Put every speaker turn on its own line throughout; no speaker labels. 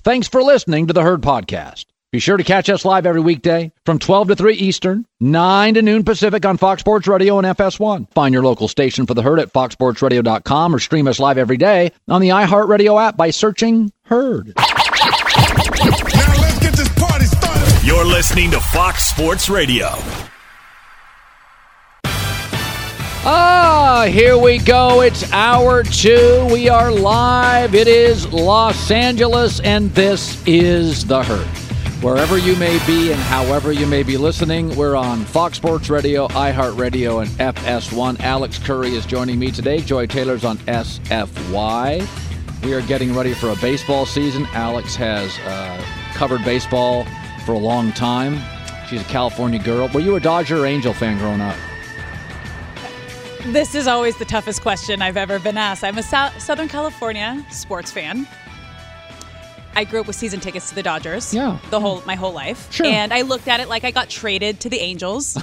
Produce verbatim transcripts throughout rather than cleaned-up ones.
Thanks for listening to the Herd Podcast. Be sure to catch us live every weekday from twelve to three Eastern, nine to noon Pacific on Fox Sports Radio and F S one. Find your local station for the Herd at fox sports radio dot com or stream us live every day on the iHeartRadio app by searching Herd.
Now let's get this party started.
You're listening to Fox Sports Radio.
Ah, here we go. It's hour two. We are live. It is Los Angeles, and this is the Herd. Wherever you may be and however you may be listening, we're on Fox Sports Radio, iHeartRadio, and F S one. Alex Curry is joining me today. Joy Taylor's on S F Y. We are getting ready for a baseball season. Alex has uh, covered baseball for a long time. She's a California girl. Were you a Dodger or Angel fan growing up?
This is always the toughest question I've ever been asked. I'm a so- Southern California sports fan. I grew up with season tickets to the Dodgers.
Yeah.
The whole my whole life.
Sure.
And I looked at it like I got traded to the Angels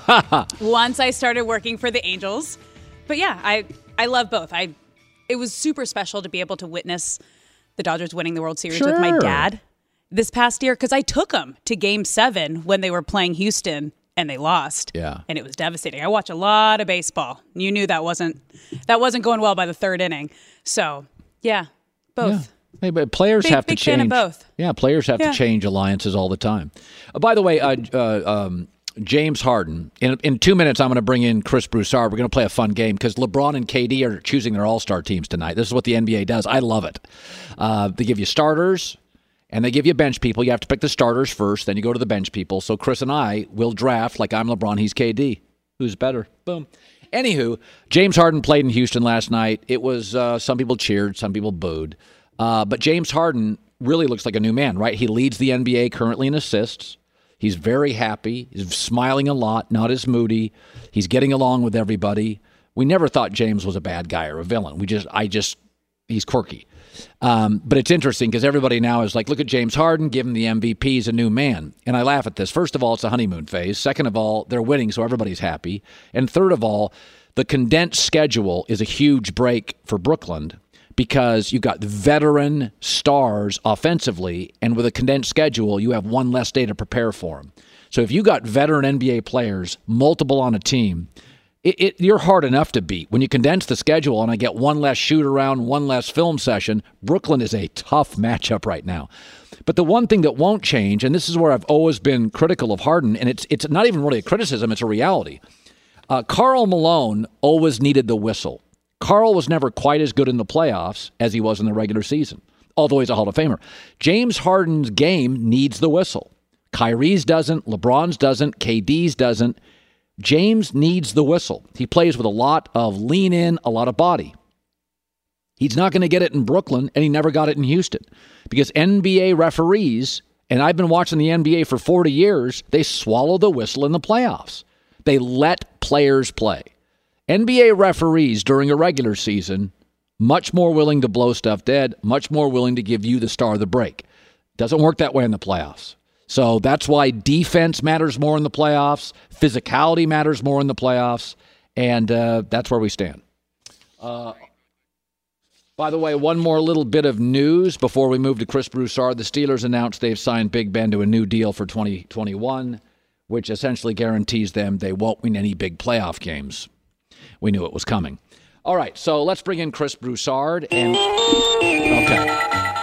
once I started working for the Angels. But yeah, I I love both. I it was super special to be able to witness the Dodgers winning the World Series
Sure.
with my dad this past year because I took him to Game Seven when they were playing Houston. And they lost.
Yeah.
And it was devastating. I watch a lot of baseball. You knew that wasn't that wasn't going well by the third inning. So, yeah, both.
Yeah. Hey, but players
Big-
have to
big
change.
fan of both.
Yeah, players have
Yeah.
to change alliances all the time. Uh, by the way, uh, uh, um, James Harden. In in two minutes, I'm going to bring in Chris Broussard. We're going to play a fun game because LeBron and K D are choosing their all-star teams tonight. This is what the N B A does. I love it. Uh, they give you starters. And they give you bench people. You have to pick the starters first, then you go to the bench people. So Chris and I will draft like I'm LeBron, he's K D. Who's better? Boom. Anywho, James Harden played in Houston last night. It was, uh, some people cheered, some people booed. Uh, but James Harden really looks like a new man, right? He leads the N B A currently in assists. He's very happy. He's smiling a lot, not as moody. He's getting along with everybody. We never thought James was a bad guy or a villain. We just, I just, he's quirky. Um, but it's interesting because everybody now is like, look at James Harden, give him the M V P, he's a new man. And I laugh at this. First of all, it's a honeymoon phase. Second of all, they're winning, so everybody's happy. And third of all, the condensed schedule is a huge break for Brooklyn because you've got veteran stars offensively, and with a condensed schedule, you have one less day to prepare for them. So if you got veteran N B A players, multiple on a team, It, it, you're hard enough to beat. When you condense the schedule and I get one less shoot around, one less film session, Brooklyn is a tough matchup right now. But the one thing that won't change, and this is where I've always been critical of Harden, and it's it's not even really a criticism, it's a reality. Uh, Karl Malone always needed the whistle. Karl was never quite as good in the playoffs as he was in the regular season, although he's a Hall of Famer. James Harden's game needs the whistle. Kyrie's doesn't, LeBron's doesn't, K D's doesn't. James needs the whistle. He plays with a lot of lean in, a lot of body. He's not going to get it in Brooklyn, and he never got it in Houston because N B A referees, and I've been watching the N B A for forty years, they swallow the whistle in the playoffs. They let players play. N B A referees during a regular season, much more willing to blow stuff dead, much more willing to give you the star of the break. Doesn't work that way in the playoffs. So that's why defense matters more in the playoffs. Physicality matters more in the playoffs. And uh, that's where we stand. Uh, by the way, one more little bit of news before we move to Chris Broussard. The Steelers announced they've signed Big Ben to a new deal for twenty twenty-one, which essentially guarantees them they won't win any big playoff games. We knew it was coming. All right, so let's bring in Chris Broussard. And okay.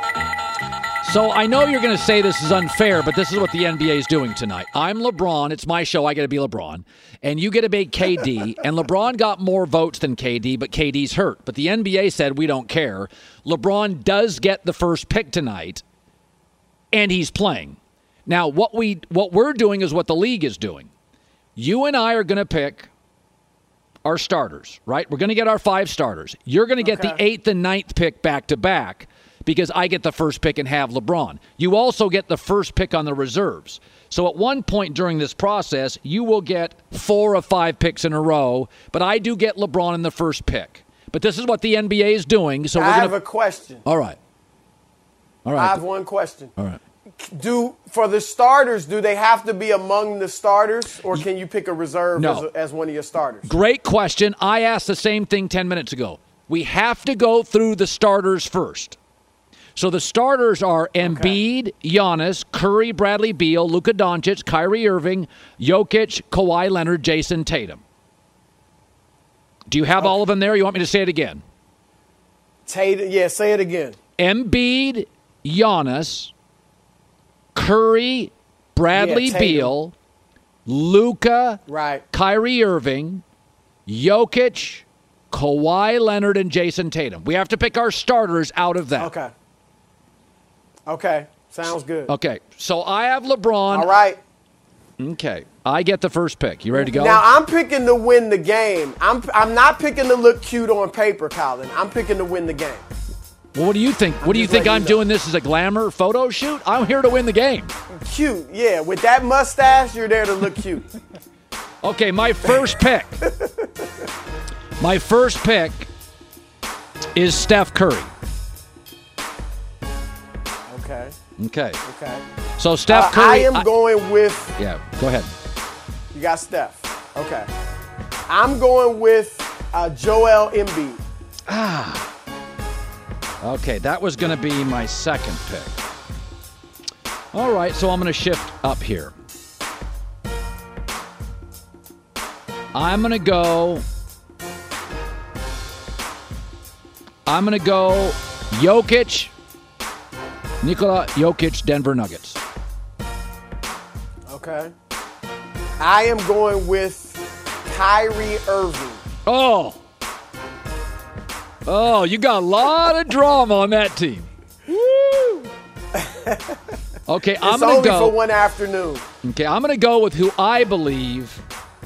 So I know you're going to say this is unfair, but this is what the N B A is doing tonight. I'm LeBron. It's my show. I got to be LeBron. And you get to be K D. And LeBron got more votes than K D, but K D's hurt. But the N B A said we don't care. LeBron does get the first pick tonight, and he's playing. Now, what, we, what we're doing is what the league is doing. You and I are going to pick our starters, right? We're going to get our five starters. You're going to get okay. the eighth and ninth pick back-to-back. Because I get the first pick and have LeBron. You also get the first pick on the reserves. So at one point during this process, you will get four of five picks in a row, but I do get LeBron in the first pick. But this is what the N B A is doing. So we're
I
gonna...
have a question.
All right. All right.
I have one question.
All right.
Do for the starters, do they have to be among the starters, or can you pick a reserve
no.
as, as one of your starters?
Great question. I asked the same thing ten minutes ago. We have to go through the starters first. So the starters are Embiid, Giannis, Curry, Bradley Beal, Luka Doncic, Kyrie Irving, Jokic, Kawhi Leonard, Jason Tatum. Do you have
okay.
all of them there? You want me to say it again?
Tatum, yeah, say it again.
Embiid, Giannis, Curry, Bradley
yeah,
Beal, Luka,
right.
Kyrie Irving, Jokic, Kawhi Leonard, and Jason Tatum. We have to pick our starters out of that.
Okay. Okay. Sounds good.
Okay. So I have LeBron.
All right.
Okay. I get the first pick. You ready to go?
Now, I'm picking to win the game. I'm I'm not picking to look cute on paper, Colin. I'm picking to win the game.
Well, what do you think? What do you think I'm doing this as a glamour photo shoot? I'm here to win the game.
Cute, yeah. With that mustache, you're there to look cute.
Okay, my first pick. My first pick is Steph Curry.
Okay.
Okay.
Okay.
So Steph
Uh,
Curry.
I am
I-
going with.
Yeah, go ahead.
You got Steph. Okay. I'm going with uh, Joel Embiid.
Okay, that was going to be my second pick. All right, so I'm going to shift up here. I'm going to go. I'm going to go Jokic, Nikola Jokic, Denver Nuggets.
Okay. I am going with Kyrie Irving.
Oh. Oh, you got a lot of drama on that team.
Woo!
Okay, I'm
It's
going
only
to go.
for one afternoon.
Okay, I'm going to go with who I believe.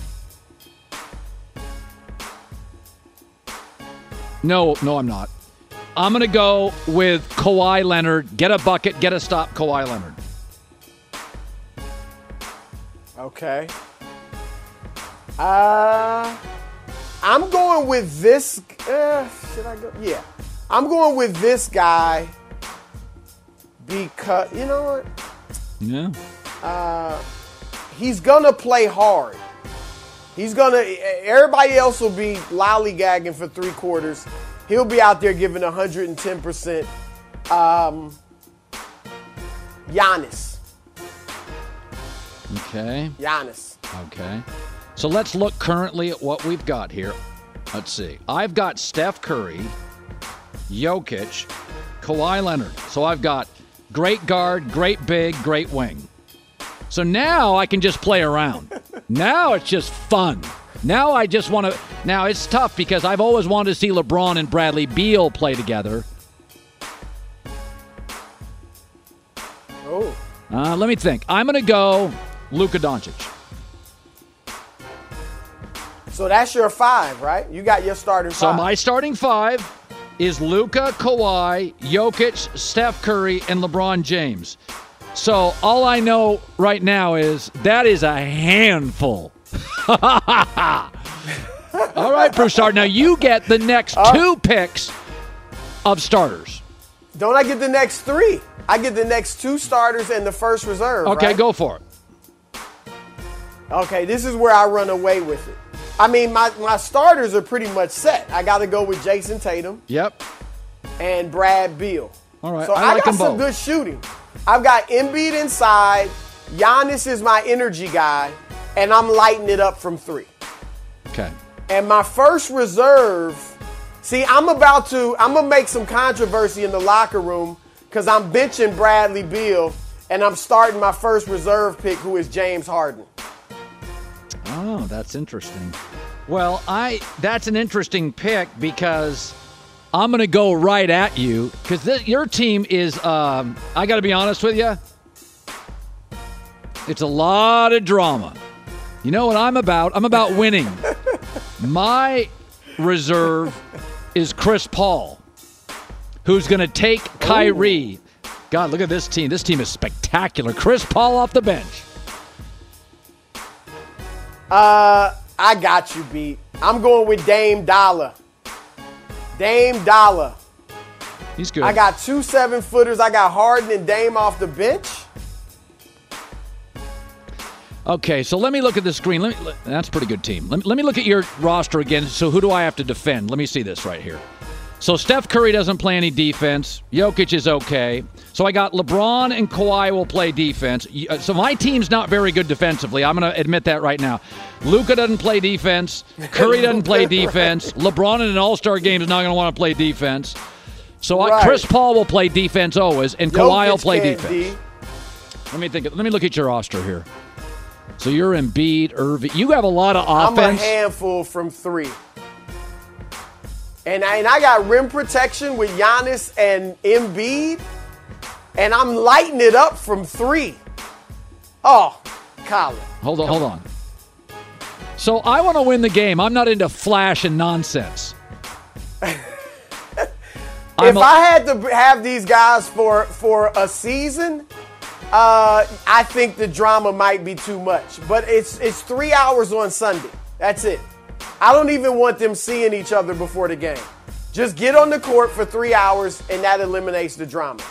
No, no, I'm not. I'm going to go with Kawhi Leonard. Get a bucket, get a stop, Kawhi Leonard.
Okay. Uh, I'm going with this. Uh, should I go? Yeah. I'm going with this guy because, you know what?
Yeah.
He's going to play hard. He's going to, everybody else will be lollygagging for three quarters. He'll be out there giving one hundred ten percent. Um, Giannis.
Okay.
Giannis.
Okay. So let's look currently at what we've got here. Let's see. I've got Steph Curry, Jokic, Kawhi Leonard. So I've got great guard, great big, great wing. So now I can just play around. Now it's just fun. Now I just want to. Now it's tough because I've always wanted to see LeBron and Bradley Beal play together.
Oh.
Uh, let me think. I'm going to go Luka Doncic.
So that's your five, right? You got your starting
So
five.
my starting five is Luka, Kawhi, Jokic, Steph Curry, and LeBron James. So all I know right now is that is a handful. All right, Broussard. Now you get the next
Uh,
two picks of starters.
Don't I get the next three? I get the next two starters and the first reserve.
Okay,
right?
go for it.
Okay, this is where I run away with it. I mean, my, my starters are pretty much set. I got to go with Jason Tatum
Yep.
and Brad Beal.
All right,
So
I
I,
like
got
them
some
both.
good shooting. I've got Embiid inside. Giannis is my energy guy, and I'm lighting it up from three.
Okay.
And my first reserve, see, I'm about to, I'm going to make some controversy in the locker room because I'm benching Bradley Beal, and I'm starting my first reserve pick, who is James Harden.
Oh, that's interesting. Well, I that's an interesting pick because I'm going to go right at you because your team is, um, I got to be honest with you, it's a lot of drama. You know what I'm about? I'm about winning. My reserve is Chris Paul, who's going to take Kyrie. God, look at this team. This team is spectacular. Chris Paul off the bench.
Uh, I got you beat. I'm going with Dame Dollar. Dame Dollar.
He's good.
I got two seven-footers. I got Harden and Dame off the bench.
Okay, so let me look at the screen. Let me, let, that's a pretty good team. Let me, let me look at your roster again. So who do I have to defend? Let me see this right here. So Steph Curry doesn't play any defense. Jokic is okay. So I got LeBron and Kawhi will play defense. So my team's not very good defensively. I'm going to admit that right now. Luka doesn't play defense. Curry doesn't play defense. LeBron in an All-Star game is not going to want to play defense. So
right.
I, Chris Paul will play defense always, and Kawhi
Jokic
will play
can't
defense.
D.
Let me think. Let me look at your roster here. So you're Embiid, Irving. You have a lot of
I'm
offense.
a handful from three. And I, and I got rim protection with Giannis and Embiid, and I'm lighting it up from three. Oh, Colin.
Hold on, hold on. So I want to win the game. I'm not into flash and nonsense.
If
a-
I had to have these guys for, for a season, uh, I think the drama might be too much. But it's it's three hours on Sunday. That's it. I don't even want them seeing each other before the game. Just get on the court for three hours, and that eliminates the drama.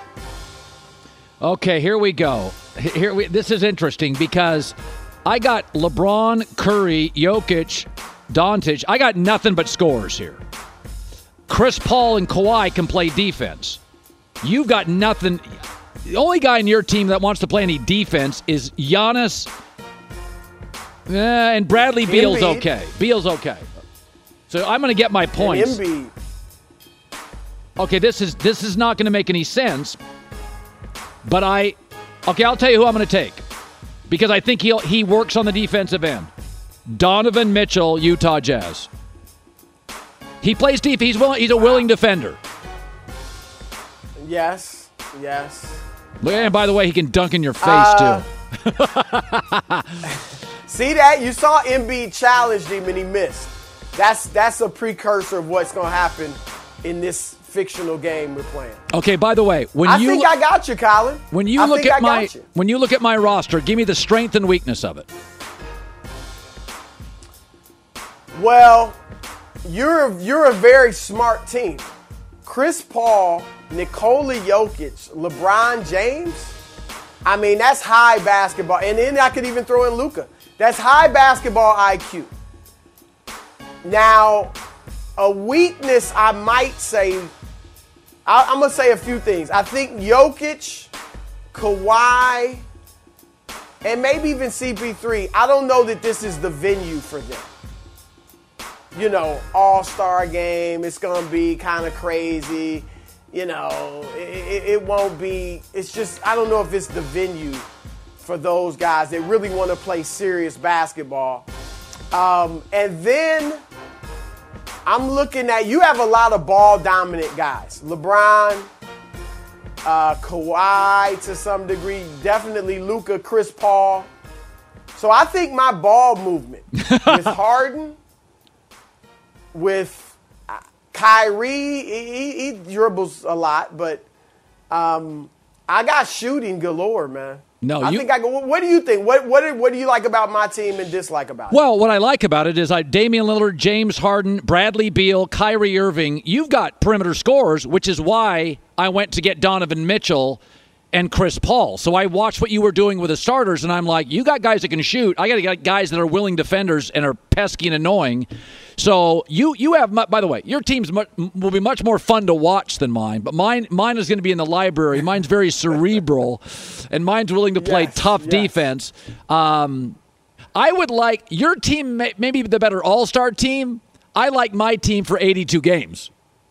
Okay, here we go. Here we, this is interesting because I got LeBron, Curry, Jokic, Doncic. I got nothing but scores here. Chris Paul and Kawhi can play defense. You've got nothing. The only guy in your team that wants to play any defense is Giannis. Eh, and Bradley Beal's
Embiid.
okay. Beal's okay. So I'm going to get my points.
And Embiid.
Okay, this is this is not going to make any sense. But I, okay, I'll tell you who I'm going to take because I think he he works on the defensive end. Donovan Mitchell, Utah Jazz. He plays deep. He's willing, he's a willing defender.
Yes, yes.
And by the way, he can dunk in your face
Uh,
too.
See that? You saw Embiid challenged him and he missed. That's that's a precursor of what's going to happen in this fictional game we're playing.
Okay, by the way, when
I
you
think
look,
I got you, Colin.
when you
I
look
think
at
I
my
got you.
when you look at my roster, give me the strength and weakness of it.
Well, you're you're a very smart team. Chris Paul, Nikola Jokic, LeBron James. I mean, that's high basketball. And then I could even throw in Luka. That's high basketball I Q. Now, a weakness I might say, I, I'm going to say a few things. I think Jokic, Kawhi, and maybe even C P three, I don't know that this is the venue for them. You know, all-star game, it's going to be kind of crazy. You know, it, it, it won't be, it's just, I don't know if it's the venue for those guys that really want to play serious basketball. Um, and then I'm looking at, you have a lot of ball-dominant guys. LeBron, uh, Kawhi to some degree, definitely Luka, Chris Paul. So I think my ball movement with Harden, with Kyrie, he, he dribbles a lot, but um, I got shooting galore, man.
No,
I
you,
think I go. What do you think? What what what do you like about my team and dislike about it?
Well, what I like about it is I Damian Lillard, James Harden, Bradley Beal, Kyrie Irving. You've got perimeter scorers, which is why I went to get Donovan Mitchell and Chris Paul. So I watched what you were doing with the starters, and I'm like, you got guys that can shoot. I got to get guys that are willing defenders and are pesky and annoying. So you you have, by the way, your team's much, will be much more fun to watch than mine. But mine mine is going to be in the library. Mine's very cerebral, and mine's willing to play
Yes,
tough
yes.
defense. Um, I would like your team, may, maybe the better all-star team. I like my team for eighty-two games.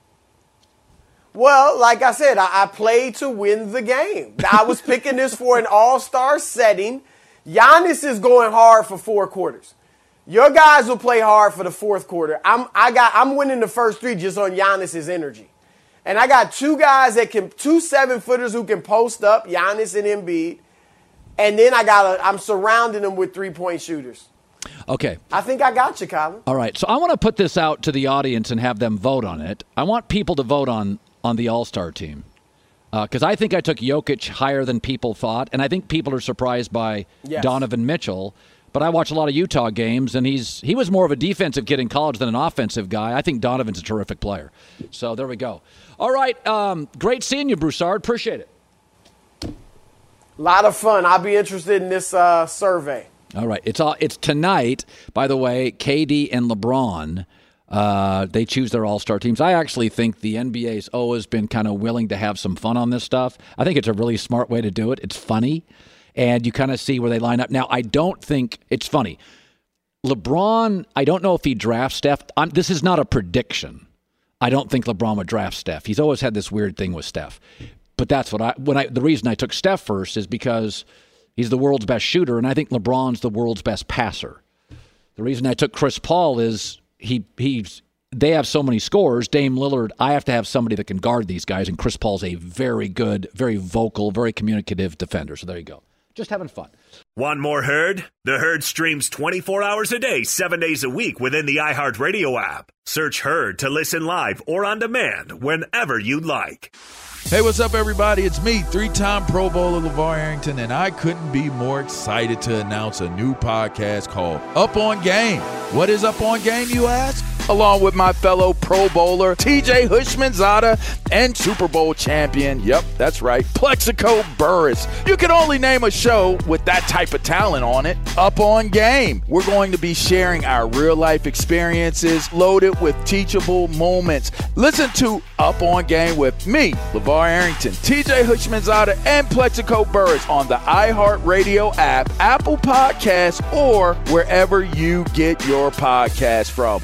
Well, like I said, I, I played to win the game. I was picking this for an all-star setting. Giannis is going hard for four quarters. Your guys will play hard for the fourth quarter. I'm I got I'm winning the first three just on Giannis's energy. And I got two guys that can two seven-footers who can post up, Giannis and Embiid. And then I got a, I'm surrounding them with three-point shooters.
Okay.
I think I got you, Colin.
All right. So I want to put this out to the audience and have them vote on it. I want people to vote on on the All-Star team. Because uh, I think I took Jokic higher than people thought, and I think people are surprised by
Yes.
Donovan Mitchell. But I watch a lot of Utah games, and he's he was more of a defensive kid in college than an offensive guy. I think Donovan's a terrific player. So there we go. All right, um, great seeing you, Broussard. Appreciate it.
A lot of fun. I'll be interested in this uh, survey.
All right, it's all it's tonight. By the way, K D and LeBron. Uh, they choose their all-star teams. I actually think the N B A's always been kind of willing to have some fun on this stuff. I think it's a really smart way to do it. It's funny, and you kind of see where they line up. Now, I don't think it's funny. LeBron, I don't know if he drafts Steph. I'm, this is not a prediction. I don't think LeBron would draft Steph. He's always had this weird thing with Steph. But that's what I when I the reason I took Steph first is because he's the world's best shooter, and I think LeBron's the world's best passer. The reason I took Chris Paul is he he's they have so many scores. Dame Lillard, I have to have somebody that can guard these guys, and Chris Paul's a very good, very vocal, very communicative defender. So there you go. Just having fun.
Want more Herd? The Herd streams twenty-four hours a day, seven days a week within the iHeartRadio app. Search Herd to listen live or on demand whenever you like.
Hey, what's up, everybody? It's me, three-time Pro Bowler LeVar Arrington, and I couldn't be more excited to announce a new podcast called Up On Game. What is Up On Game, you ask? Along with my fellow Pro Bowler, T J Houshmandzadeh, and Super Bowl champion, yep, that's right, Plexico Burris. You can only name a show with that type of talent on it. Up On Game. We're going to be sharing our real-life experiences loaded with teachable moments. Listen to Up On Game with me, LeVar Arrington, T J Houshmandzadeh, and Plexico Burris on the iHeartRadio app, Apple Podcasts, or wherever you get your podcasts from.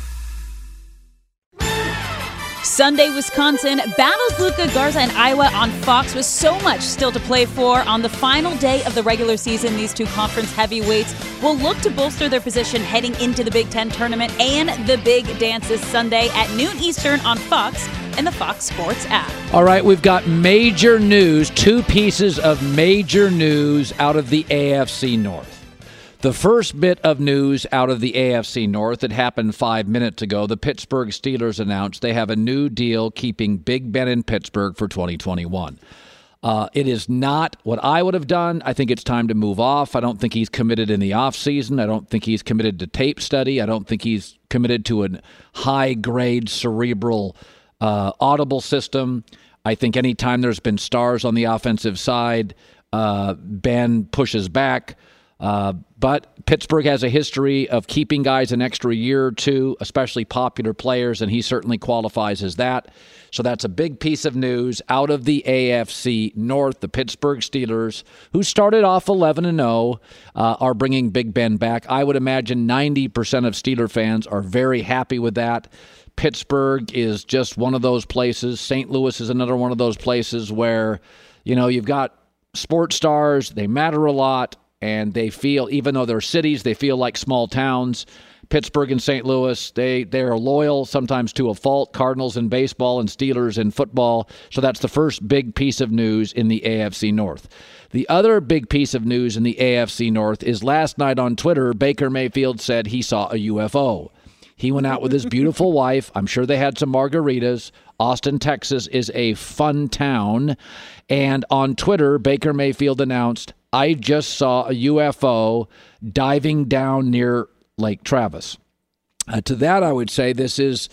Sunday, Wisconsin battles Luka Garza and Iowa on Fox with so much still to play for. On the final day of the regular season, these two conference heavyweights will look to bolster their position heading into the Big Ten tournament and the Big Dance this Sunday at noon Eastern on Fox and the Fox Sports app.
All right, we've got major news, two pieces of major news out of the A F C North. The first bit of news out of the A F C North that happened five minutes ago, the Pittsburgh Steelers announced they have a new deal keeping Big Ben in Pittsburgh for twenty twenty-one. Uh, it is not what I would have done. I think it's time to move off. I don't think he's committed in the offseason. I don't think he's committed to tape study. I don't think he's committed to a high-grade cerebral uh, audible system. I think anytime there's been stars on the offensive side, uh, Ben pushes back. Uh, but Pittsburgh has a history of keeping guys an extra year or two, especially popular players, and he certainly qualifies as that. So that's a big piece of news out of the A F C North. The Pittsburgh Steelers, who started off eleven and oh, uh, are bringing Big Ben back. I would imagine ninety percent of Steeler fans are very happy with that. Pittsburgh is just one of those places. Saint Louis is another one of those places where, you know, you've got sports stars. They matter a lot. And they feel, even though they're cities, they feel like small towns. Pittsburgh and Saint Louis, they, they're loyal, sometimes to a fault. Cardinals in baseball and Steelers in football. So that's the first big piece of news in the A F C North. The other big piece of news in the A F C North is last night on Twitter, Baker Mayfield said he saw a U F O. He went out with his beautiful wife. I'm sure they had some margaritas. Austin, Texas is a fun town. And on Twitter, Baker Mayfield announced, I just saw a U F O diving down near Lake Travis. Uh, to that, I would say this is,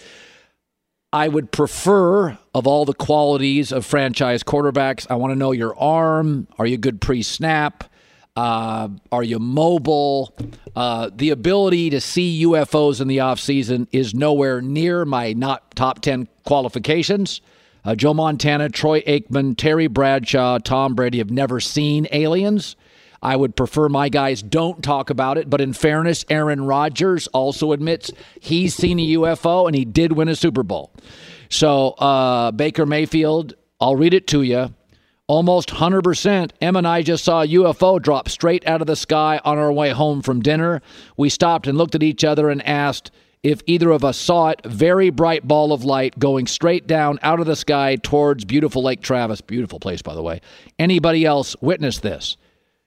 I would prefer, of all the qualities of franchise quarterbacks, I want to know your arm. Are you good pre-snap? Uh, are you mobile? Uh, the ability to see U F Os in the offseason is nowhere near my not top ten qualifications. Uh, Joe Montana, Troy Aikman, Terry Bradshaw, Tom Brady have never seen aliens. I would prefer my guys don't talk about it. But in fairness, Aaron Rodgers also admits he's seen a U F O, and he did win a Super Bowl. So uh, Baker Mayfield, I'll read it to you. Almost one hundred percent. Em and I just saw a U F O drop straight out of the sky on our way home from dinner. We stopped and looked at each other and asked if either of us saw it. Very bright ball of light going straight down out of the sky towards beautiful Lake Travis. Beautiful place, by the way. Anybody else witnessed this?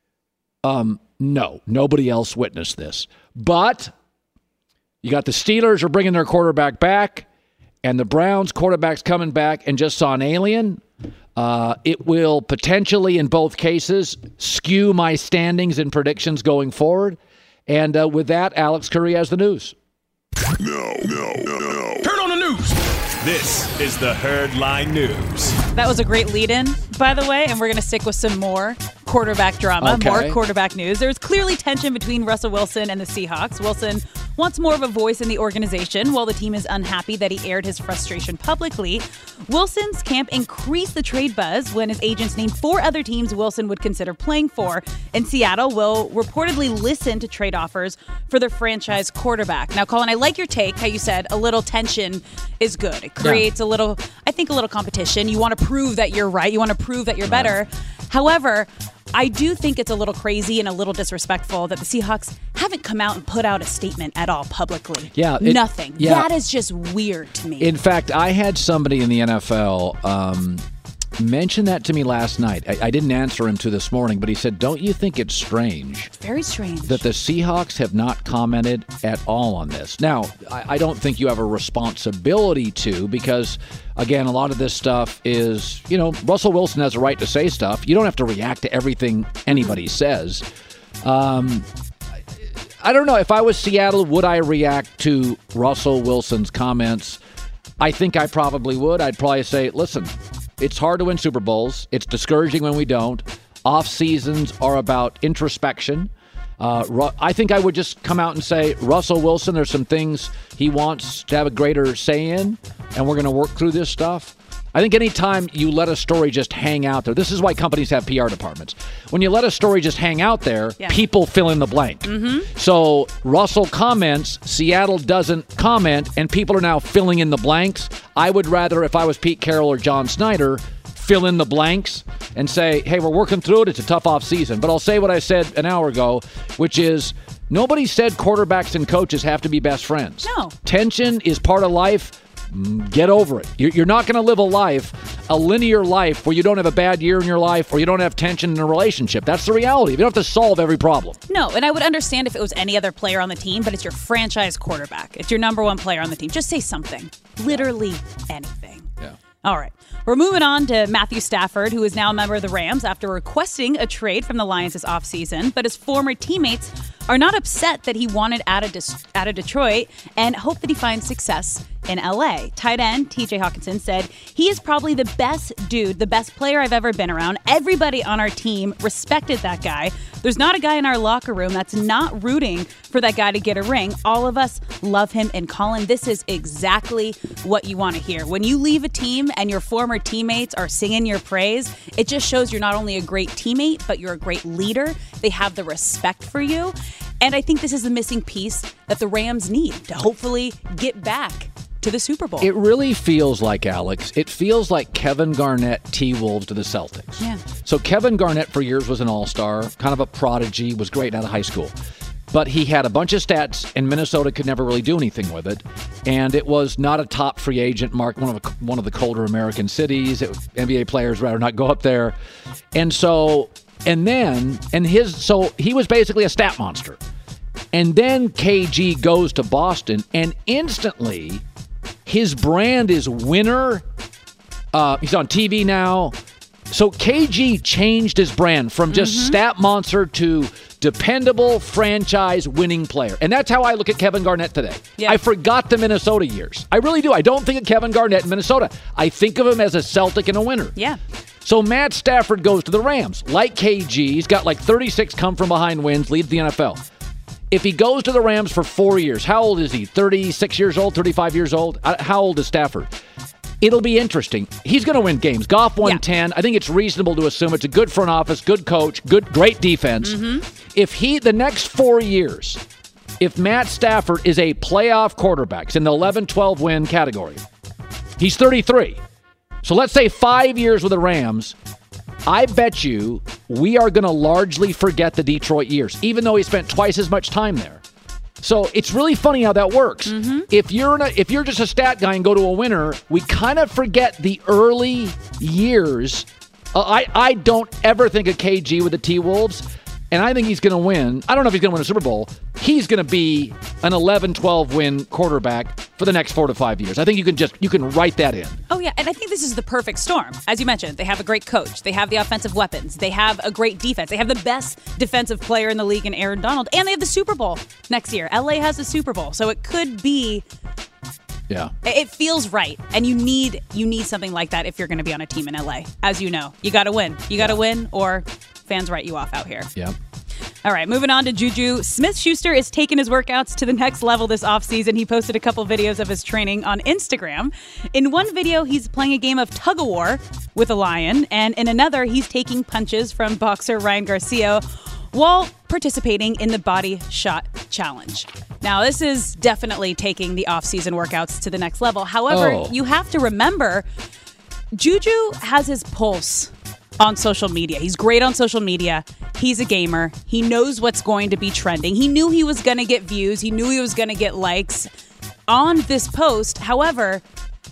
Um, no, nobody else witnessed this. But you got the Steelers are bringing their quarterback back, and the Browns quarterback's coming back and just saw an alien. Uh, it will potentially, in both cases, skew my standings and predictions going forward. And uh, with that, Alex Curry has the news.
No, no, no, no.
Turn on the news. This is the Herd Line News.
That was a great lead-in, by the way, and we're going to stick with some more quarterback drama,
okay.
more quarterback news. There's clearly tension between Russell Wilson and the Seahawks. Wilson wants more of a voice in the organization. While the team is unhappy that he aired his frustration publicly, Wilson's camp increased the trade buzz when his agents named four other teams Wilson would consider playing for. And Seattle will reportedly listen to trade offers for their franchise quarterback. Now, Colin, I like your take, how you said a little tension is good. It creates yeah. a little, I think, a little competition. You want to prove that you're right. You want to prove that you're right. better. However, I do think it's a little crazy and a little disrespectful that the Seahawks haven't come out and put out a statement at all publicly.
Yeah. It,
Nothing.
Yeah.
That is just weird to me.
In fact, I had somebody in the N F L um, mention that to me last night. I, I didn't answer him to this morning, but he said, don't you think it's strange?
Very strange.
That the Seahawks have not commented at all on this. Now, I, I don't think you have a responsibility to, because, again, a lot of this stuff is, you know, Russell Wilson has a right to say stuff. You don't have to react to everything anybody says. Um, I don't know. If I was Seattle, would I react to Russell Wilson's comments? I think I probably would. I'd probably say, listen, it's hard to win Super Bowls. It's discouraging when we don't. Off seasons are about introspection. Uh, I think I would just come out and say, Russell Wilson, there's some things he wants to have a greater say in, and we're going to work through this stuff. I think anytime you let a story just hang out there, this is why companies have P R departments. When you let a story just hang out there, yeah. people fill in the blank.
Mm-hmm.
So Russell comments, Seattle doesn't comment, and people are now filling in the blanks. I would rather, if I was Pete Carroll or John Snyder, fill in the blanks and say, hey, we're working through it. It's a tough off season. But I'll say what I said an hour ago, which is nobody said quarterbacks and coaches have to be best friends.
No.
Tension is part of life. Get over it. You're not going to live a life, a linear life, where you don't have a bad year in your life or you don't have tension in a relationship. That's the reality. You don't have to solve every problem.
No, and I would understand if it was any other player on the team, but it's your franchise quarterback. It's your number one player on the team. Just say something. Literally anything.
Yeah.
All right. We're moving on to Matthew Stafford, who is now a member of the Rams after requesting a trade from the Lions this offseason. But his former teammates are not upset that he wanted out of, De- out of Detroit and hope that he finds success in L A. Tight end T J Hawkinson said, he is probably the best dude, the best player I've ever been around. Everybody on our team respected that guy. There's not a guy in our locker room that's not rooting for that guy to get a ring. All of us love him. And Colin, this is exactly what you want to hear. When you leave a team and your former teammates are singing your praise, it just shows you're not only a great teammate, but you're a great leader. They have the respect for you. And I think this is the missing piece that the Rams need to hopefully get back to the Super Bowl.
It really feels like, Alex, it feels like Kevin Garnett T-Wolves to the Celtics.
Yeah.
So Kevin Garnett for years was an all-star, kind of a prodigy, was great out of high school. But he had a bunch of stats, and Minnesota could never really do anything with it. And it was not a top free agent market, one of the, one of the colder American cities. It, N B A players rather not go up there. And so, and then, and his, so he was basically a stat monster. And then K G goes to Boston, and instantly his brand is winner. Uh, he's on T V now. So K G changed his brand from just mm-hmm. stat monster to dependable franchise winning player. And that's how I look at Kevin Garnett today.
Yeah.
I forgot the Minnesota years. I really do. I don't think of Kevin Garnett in Minnesota. I think of him as a Celtic and a winner.
Yeah.
So Matt Stafford goes to the Rams. Like K G, he's got like thirty-six come-from-behind wins, leads the N F L. If he goes to the Rams for four years, how old is he? thirty-six years old, thirty-five years old? How old is Stafford? It'll be interesting. He's going to win games. Goff won yeah. ten. I think it's reasonable to assume it's a good front office, good coach, good, great defense.
Mm-hmm.
If he, the next four years, if Matt Stafford is a playoff quarterback, it's in the eleven twelve win category, he's thirty-three. So let's say five years with the Rams, I bet you we are going to largely forget the Detroit years, even though he spent twice as much time there. So it's really funny how that works.
Mm-hmm.
If you're in a, if you're just a stat guy and go to a winner, we kind of forget the early years. Uh, I, I don't ever think of K G with the T-Wolves, and I think he's going to win. I don't know if he's going to win a Super Bowl. He's going to be an eleven twelve win quarterback for the next four to five years. I think you can just you can write that in.
Oh, yeah, and I think this is the perfect storm. As you mentioned, they have a great coach. They have the offensive weapons. They have a great defense. They have the best defensive player in the league in Aaron Donald, and they have the Super Bowl next year. L A has the Super Bowl, so it could be...
Yeah.
It feels right, and you need you need something like that if you're going to be on a team in L A. As you know, you got to win. You got to
yeah.
win, or fans write you off out here.
Yeah.
All right, moving on to Juju. Smith-Schuster is taking his workouts to the next level this offseason. He posted a couple videos of his training on Instagram. In one video, he's playing a game of tug-of-war with a lion, and in another, he's taking punches from boxer Ryan Garcia while participating in the Body Shot Challenge. Now, this is definitely taking the off-season workouts to the next level. However,
Oh.
you have to remember, Juju has his pulse on social media. He's great on social media. He's a gamer. He knows what's going to be trending. He knew he was going to get views. He knew he was going to get likes on this post. However,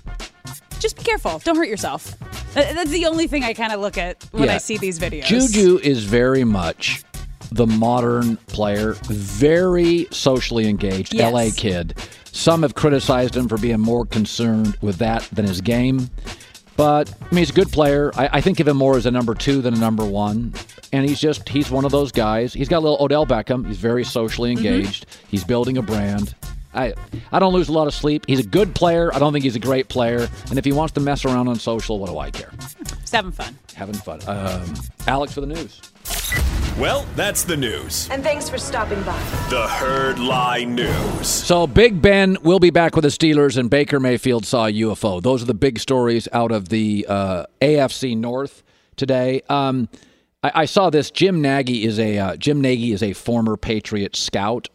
just be careful. Don't hurt yourself. That's the only thing I kind of look at when
Yeah.
I see these videos.
Juju is very much the modern player, very socially engaged,
Yes.
L A kid. Some have criticized him for being more concerned with that than his game. But, I mean, he's a good player. I, I think of him more as a number two than a number one. And he's just, he's one of those guys. He's got a little Odell Beckham. He's very socially engaged. Mm-hmm. He's building a brand. I I don't lose a lot of sleep. He's a good player. I don't think he's a great player. And if he wants to mess around on social, what do I care?
Just having fun.
Having fun. Um, Alex for the news.
Well, that's the news.
And thanks for stopping by.
The Herd Lie News.
So Big Ben will be back with the Steelers, and Baker Mayfield saw a U F O. Those are the big stories out of the uh, A F C North today. Um, I, I saw this. Jim Nagy is a uh, Jim Nagy is a former Patriot scout.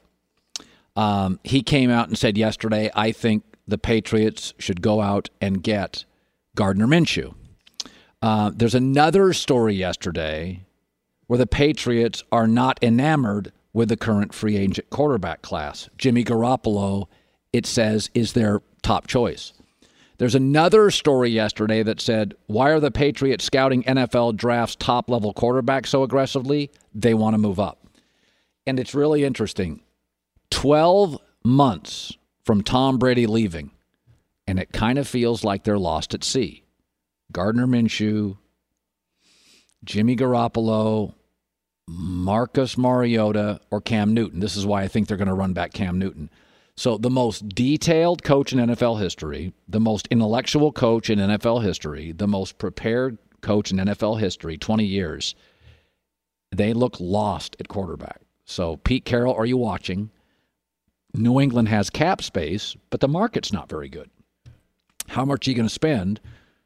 Um, he came out and said yesterday, I think the Patriots should go out and get Gardner Minshew. Uh, there's another story yesterday where the Patriots are not enamored with the current free agent quarterback class. Jimmy Garoppolo, it says, is their top choice. There's another story yesterday that said, why are the Patriots scouting N F L drafts top-level quarterbacks so aggressively? They want to move up. And it's really interesting. twelve months from Tom Brady leaving, and it kind of feels like they're lost at sea. Gardner Minshew, Jimmy Garoppolo, Marcus Mariota, or Cam Newton. This is why I think they're going to run back Cam Newton. So the most detailed coach in N F L history, the most intellectual coach in N F L history, the most prepared coach in N F L history, twenty years, they look lost at quarterback. So Pete Carroll, are you watching? New England has cap space, but the market's not very good. How much are you going to spend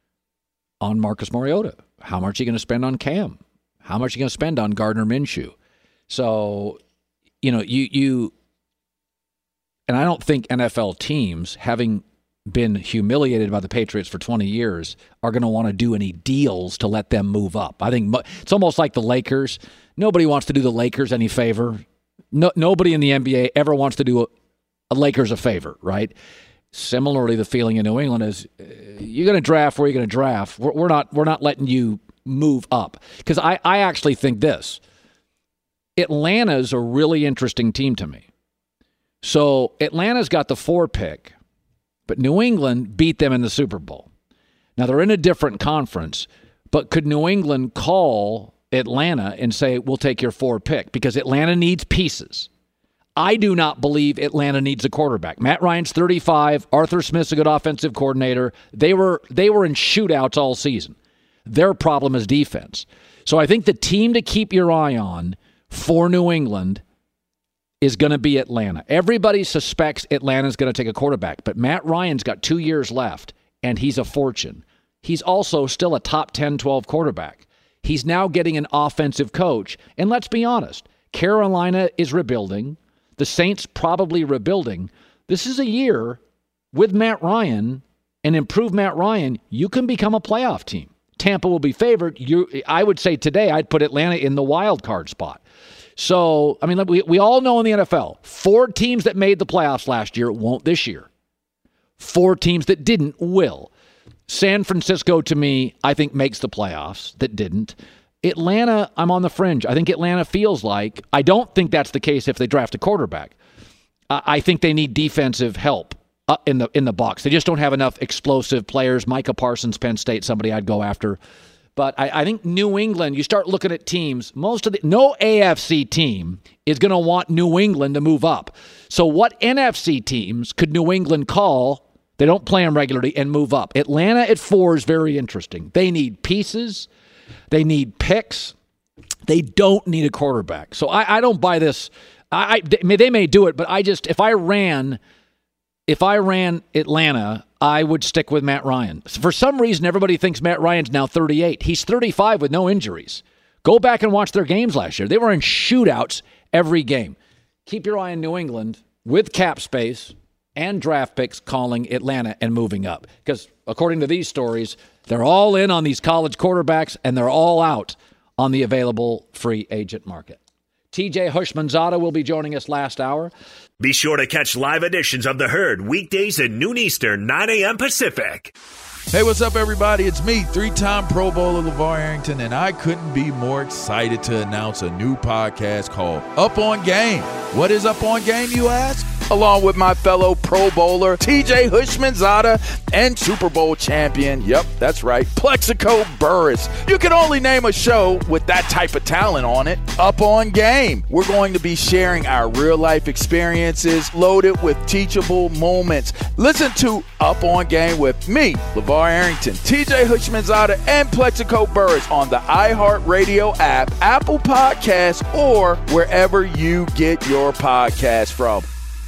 on Marcus Mariota? How much are you going to spend on Cam? How much are you going to spend on Gardner Minshew? So, you know, you you, and I don't think N F L teams, having been humiliated by the Patriots for twenty years, are going to want to do any deals to let them move up. I think it's almost like the Lakers. Nobody wants to do the Lakers any favor. No, nobody in the N B A ever wants to do a, a Lakers a favor, right? Similarly, the feeling in New England is uh, you're going to draft where you're going to draft. We're, we're not. We're not letting you move up, because I, I actually think this. Atlanta's a really interesting team to me. So Atlanta's got the four pick, but New England beat them in the Super Bowl. Now they're in a different conference, but could New England call Atlanta and say, we'll take your four pick? Because Atlanta needs pieces. I do not believe Atlanta needs a quarterback. Matt Ryan's thirty-five. Arthur Smith's a good offensive coordinator. They were they were in shootouts all season. Their problem is defense. So I think the team to keep your eye on for New England is going to be Atlanta. Everybody suspects Atlanta's going to take a quarterback, but Matt Ryan's got two years left, and he's a fortune. He's also still a top ten, twelve quarterback. He's now getting an offensive coach. And let's be honest, Carolina is rebuilding. The Saints probably rebuilding. This is a year with Matt Ryan and improved Matt Ryan, you can become a playoff team. Tampa will be favored. You, I would say today I'd put Atlanta in the wild card spot. So, I mean, we, we all know in the N F L, four teams that made the playoffs last year won't this year. Four teams that didn't will. San Francisco, to me, I think makes the playoffs that didn't. Atlanta, I'm on the fringe. I think Atlanta feels like, I don't think that's the case if they draft a quarterback. I, I think they need defensive help uh, in the in the box. They just don't have enough explosive players. Micah Parsons, Penn State, somebody I'd go after. But I, I think New England, you start looking at teams, most of the, no A F C team is going to want New England to move up. So what N F C teams could New England call? They don't play them regularly and move up. Atlanta at four is very interesting. They need pieces. They need picks. They don't need a quarterback. So I, I don't buy this. I, I they, may, they may do it, but I just if I ran if I ran Atlanta, I would stick with Matt Ryan. For some reason, everybody thinks Matt Ryan's now thirty-eight. He's thirty-five with no injuries. Go back and watch their games last year. They were in shootouts every game. Keep your eye on New England with cap space and draft picks calling Atlanta and moving up. Because according to these stories, they're all in on these college quarterbacks and they're all out on the available free agent market. T J Houshmandzadeh will be joining us last hour.
Be sure to catch live editions of The Herd weekdays at noon Eastern, nine a.m. Pacific.
Hey, what's up, everybody? It's me, three-time Pro Bowler LeVar Arrington, and I couldn't be more excited to announce a new podcast called Up On Game. What is Up On Game, you ask? Along with my fellow Pro Bowler, T J Houshmandzadeh, and Super Bowl champion, yep, that's right, Plexico Burress. You can only name a show with that type of talent on it. Up On Game. We're going to be sharing our real-life experiences loaded with teachable moments. Listen to Up On Game with me, LeVar Arrington, T J Houshmandzadeh, and Plexico Burress on the iHeartRadio app, Apple Podcasts, or wherever you get your podcast from.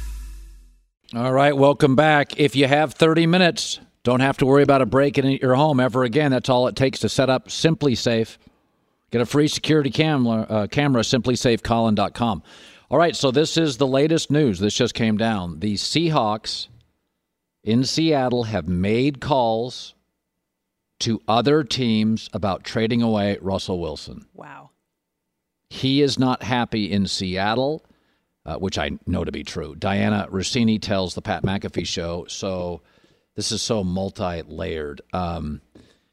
All right, welcome back. If you have thirty minutes, don't have to worry about a break in your home ever again. That's all it takes to set up SimpliSafe. Get a free security camera, uh, camera, simply safe colin dot com. All right, so this is the latest news. This just came down. The Seahawks in Seattle have made calls to other teams about trading away Russell Wilson.
Wow.
He is not happy in Seattle. Uh, which I know to be true. Diana Rossini tells the Pat McAfee show, so this is so multi-layered. Um,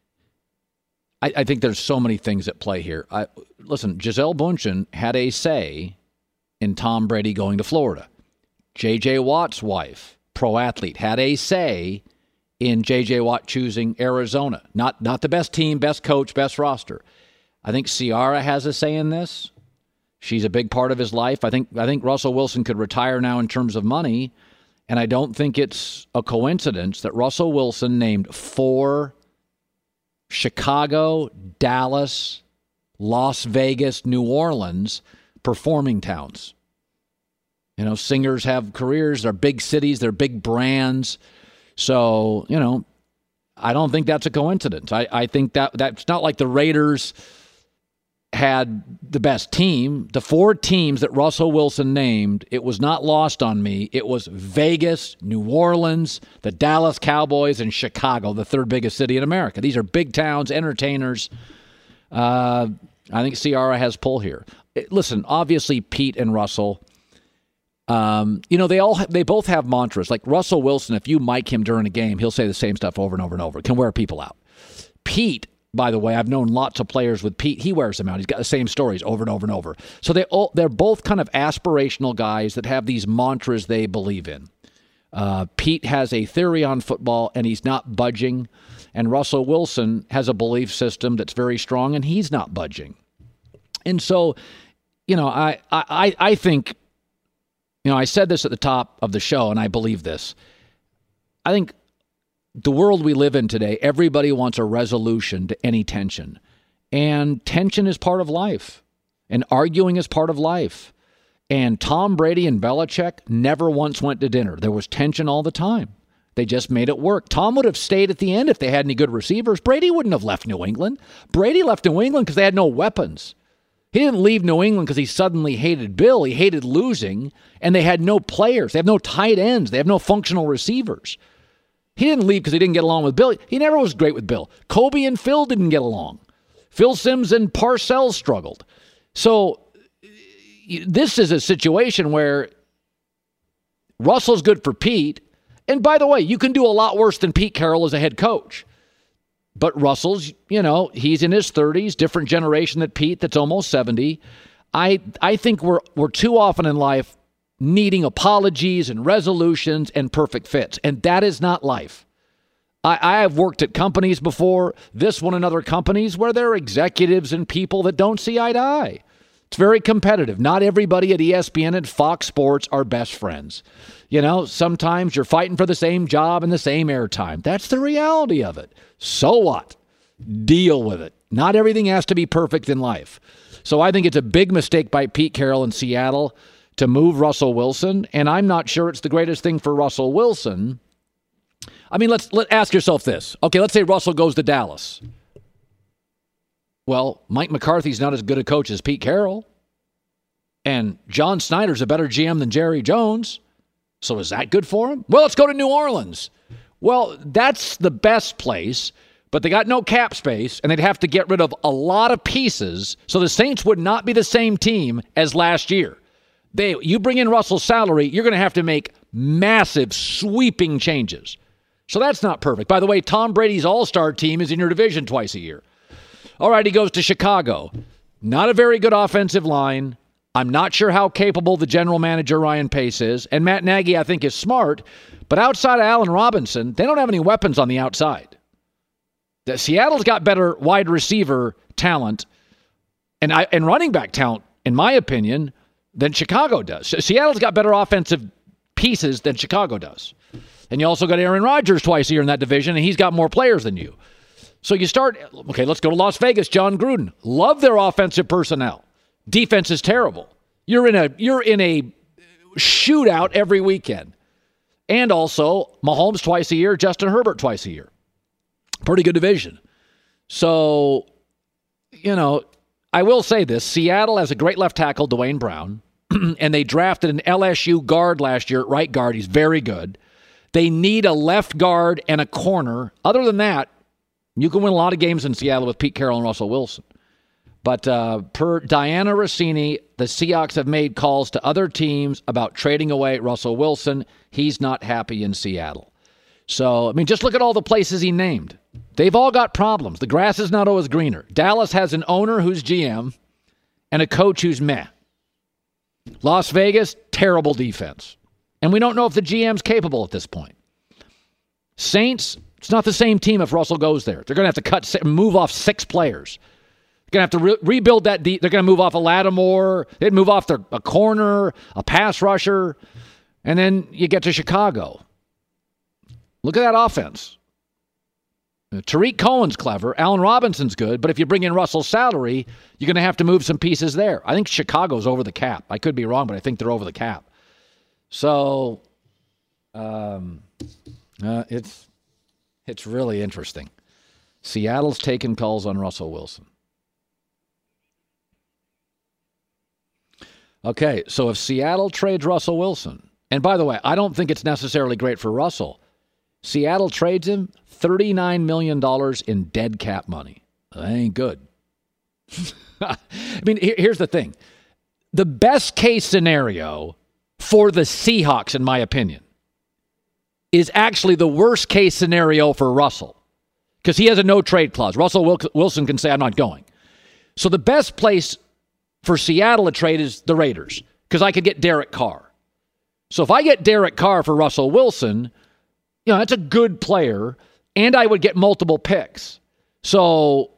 I, I think there's so many things at play here. I, listen, Gisele Bündchen had a say in Tom Brady going to Florida. J J. Watt's wife, pro athlete, had a say in J J. Watt choosing Arizona. Not, not the best team, best coach, best roster. I think Ciara has a say in this. She's a big part of his life. I think I think Russell Wilson could retire now in terms of money, and I don't think it's a coincidence that Russell Wilson named four Chicago, Dallas, Las Vegas, New Orleans performing towns. You know, singers have careers. They're big cities. They're big brands. So, you know, I don't think that's a coincidence. I, I think that that's not like the Raiders had the best team. The four teams that Russell Wilson named, it was not lost on me. It was Vegas, New Orleans, the Dallas Cowboys, and Chicago, the third biggest city in America. These are big towns, entertainers. Uh, I think Ciara has pull here. It, listen, obviously Pete and Russell, um, you know, they all they both have mantras. Like Russell Wilson, if you mic him during a game, he'll say the same stuff over and over and over. Can wear people out. Pete, by the way, I've known lots of players with Pete. He wears them out. He's got the same stories over and over and over. So they all, they're both kind of aspirational guys that have these mantras they believe in. Uh, Pete has a theory on football, and he's not budging. And Russell Wilson has a belief system that's very strong, and he's not budging. And so, you know, I, I, I think, you know, I said this at the top of the show, and I believe this. I think the world we live in today, everybody wants a resolution to any tension. And tension is part of life. And arguing is part of life. And Tom Brady and Belichick never once went to dinner. There was tension all the time. They just made it work. Tom would have stayed at the end if they had any good receivers. Brady wouldn't have left New England. Brady left New England because they had no weapons. He didn't leave New England because he suddenly hated Bill. He hated losing, and they had no players. They have no tight ends. They have no functional receivers. He didn't leave because he didn't get along with Bill. He never was great with Bill. Kobe and Phil didn't get along. Phil Simms and Parcells struggled. So this is a situation where Russell's good for Pete. And by the way, you can do a lot worse than Pete Carroll as a head coach. But Russell's, you know, he's in his thirties, different generation than Pete that's almost seventy. I I think we're we're too often in life needing apologies and resolutions and perfect fits. And that is not life. I, I have worked at companies before, this one and other companies, where there are executives and people that don't see eye to eye. It's very competitive. Not everybody at E S P N and Fox Sports are best friends. You know, sometimes you're fighting for the same job and the same airtime. That's the reality of it. So what? Deal with it. Not everything has to be perfect in life. So I think it's a big mistake by Pete Carroll in Seattle to move Russell Wilson, and I'm not sure it's the greatest thing for Russell Wilson. I mean, let's let ask yourself this. Okay, let's say Russell goes to Dallas. Well, Mike McCarthy's not as good a coach as Pete Carroll, and John Snyder's a better G M than Jerry Jones. So is that good for him? Well, let's go to New Orleans. Well, that's the best place, but they got no cap space, and they'd have to get rid of a lot of pieces, so the Saints would not be the same team as last year. They, you bring in Russell's salary, you're going to have to make massive, sweeping changes. So that's not perfect. By the way, Tom Brady's all-star team is in your division twice a year. All right, he goes to Chicago. Not a very good offensive line. I'm not sure how capable the general manager, Ryan Pace, is. And Matt Nagy, I think, is smart. But outside of Allen Robinson, they don't have any weapons on the outside. The, Seattle's got better wide receiver talent and, I, and running back talent, in my opinion, than Chicago does. So Seattle's got better offensive pieces than Chicago does. And you also got Aaron Rodgers twice a year in that division, and he's got more players than you. So you start, okay, let's go to Las Vegas. John Gruden. Love their offensive personnel. Defense is terrible. You're in a you're in a shootout every weekend. And also, Mahomes twice a year, Justin Herbert twice a year. Pretty good division. So, you know, I will say this. Seattle has a great left tackle, Dwayne Brown, and they drafted an L S U guard last year at right guard. He's very good. They need a left guard and a corner. Other than that, you can win a lot of games in Seattle with Pete Carroll and Russell Wilson. But uh, per Diana Rossini, the Seahawks have made calls to other teams about trading away Russell Wilson. He's not happy in Seattle. So, I mean, just look at all the places he named. They've all got problems. The grass is not always greener. Dallas has an owner who's G M and a coach who's meh. Las Vegas, terrible defense. And we don't know if the G M's capable at this point. Saints, it's not the same team if Russell goes there. They're going to have to cut, move off six players. They're going to have to re- rebuild that deep. They're going to move off a Lattimore. They'd move off their, a corner, a pass rusher. And then you get to Chicago. Look at that offense. Tariq Cohen's clever. Allen Robinson's good. But if you bring in Russell's salary, you're going to have to move some pieces there. I think Chicago's over the cap. I could be wrong, but I think they're over the cap. So um, uh, it's it's really interesting. Seattle's taking calls on Russell Wilson. Okay, so if Seattle trades Russell Wilson, and by the way, I don't think it's necessarily great for Russell. Seattle trades him thirty-nine million dollars in dead cap money. That ain't good. I mean, here, here's the thing. The best case scenario for the Seahawks, in my opinion, is actually the worst case scenario for Russell because he has a no-trade clause. Russell Wilson can say, I'm not going. So the best place for Seattle to trade is the Raiders because I could get Derek Carr. So if I get Derek Carr for Russell Wilson, you know, that's a good player, and I would get multiple picks. So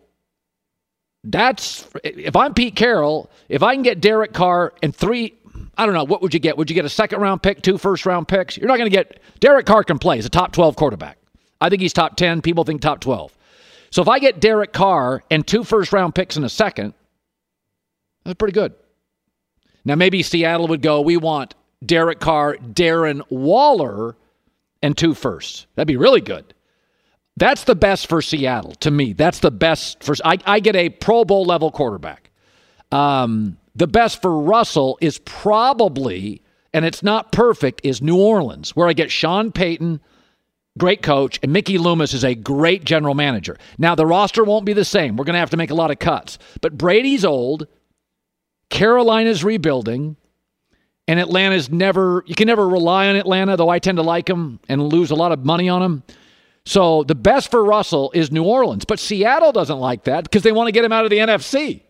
that's, if I'm Pete Carroll, if I can get Derek Carr and three, I don't know, what would you get? Would you get a second-round pick, two first-round picks? You're not going to get, Derek Carr can play. He's a top twelve quarterback. I think he's top ten. People think top twelve. So if I get Derek Carr and two first-round picks in a second, that's pretty good. Now, maybe Seattle would go, we want Derek Carr, Darren Waller, and two firsts. That'd be really good. That's the best for Seattle, to me. That's the best for, I, I get a Pro Bowl level quarterback. Um, the best for Russell is probably, and it's not perfect, is New Orleans, where I get Sean Payton, great coach, and Mickey Loomis is a great general manager. Now, the roster won't be the same. We're going to have to make a lot of cuts. But Brady's old. Carolina's rebuilding. And Atlanta's never, you can never rely on Atlanta, though I tend to like them and lose a lot of money on them. So the best for Russell is New Orleans. But Seattle doesn't like that because they want to get him out of the N F C.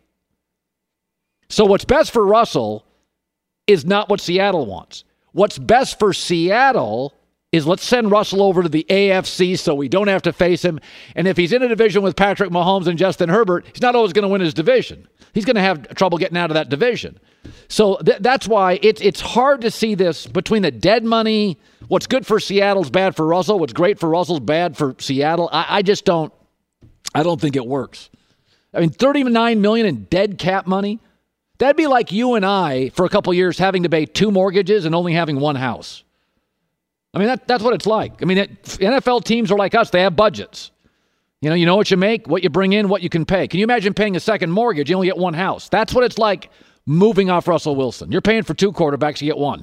So what's best for Russell is not what Seattle wants. What's best for Seattle is let's send Russell over to the A F C so we don't have to face him. And if he's in a division with Patrick Mahomes and Justin Herbert, he's not always going to win his division. He's going to have trouble getting out of that division. So th- that's why it, it's hard to see this between the dead money. What's good for Seattle's bad for Russell. What's great for Russell's bad for Seattle. I, I just don't, I don't think it works. I mean, thirty-nine million dollars in dead cap money That'd be like you and I, for a couple years, having to pay two mortgages and only having one house. I mean, that, that's what it's like. I mean, it, N F L teams are like us. They have budgets. You know, you know what you make, what you bring in, what you can pay. Can you imagine paying a second mortgage? You only get one house. That's what it's like moving off Russell Wilson. You're paying for two quarterbacks, you get one.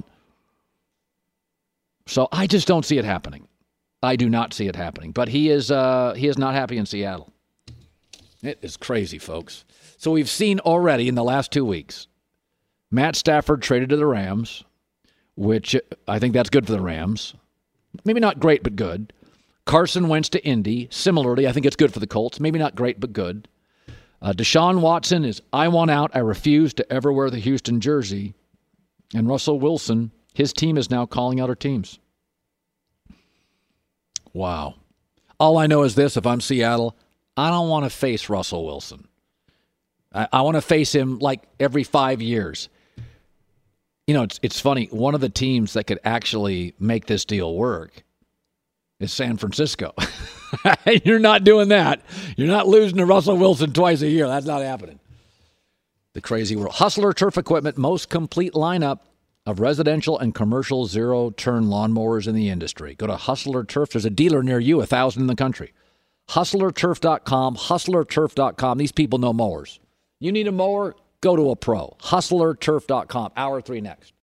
So I just don't see it happening. I do not see it happening. But he is uh, he is not happy in Seattle. It is crazy, folks. So we've seen already in the last two weeks, Matt Stafford traded to the Rams, which I think that's good for the Rams. Maybe not great, but good. Carson Wentz to Indy. Similarly, I think it's good for the Colts. Maybe not great, but good. Uh, Deshaun Watson is, I want out. I refuse to ever wear the Houston jersey. And Russell Wilson, his team is now calling out our teams. Wow. All I know is this, if I'm Seattle, I don't want to face Russell Wilson. I, I want to face him like every five years. You know, it's it's funny. One of the teams that could actually make this deal work is San Francisco. You're not doing that. You're not losing to Russell Wilson twice a year. That's not happening. The crazy world. Hustler Turf Equipment, most complete lineup of residential and commercial zero-turn lawnmowers in the industry. Go to Hustler Turf. There's a dealer near you, a thousand in the country. hustler turf dot com, hustler turf dot com. These people know mowers. You need a mower? Go to a pro. hustler turf dot com. Hour three next.